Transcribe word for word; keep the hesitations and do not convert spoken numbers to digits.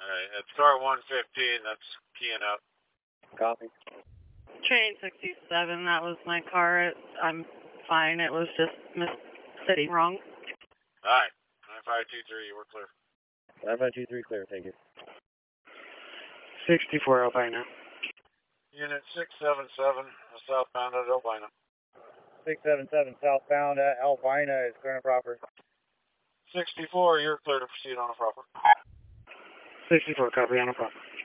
Alright, at start one fifteen, that's keying up. Copy. Train sixty-seven, that was my car. It, I'm fine. It was just mis- sitting wrong. Alright, nine five two three, we're clear. nine five two three, clear, thank you. sixty-four Albina. Unit six seven seven, southbound at Albina. six seven seven, southbound at Albina is clear and proper. sixty-four, you're clear to proceed on a proper. sixty-four, copy on a proper.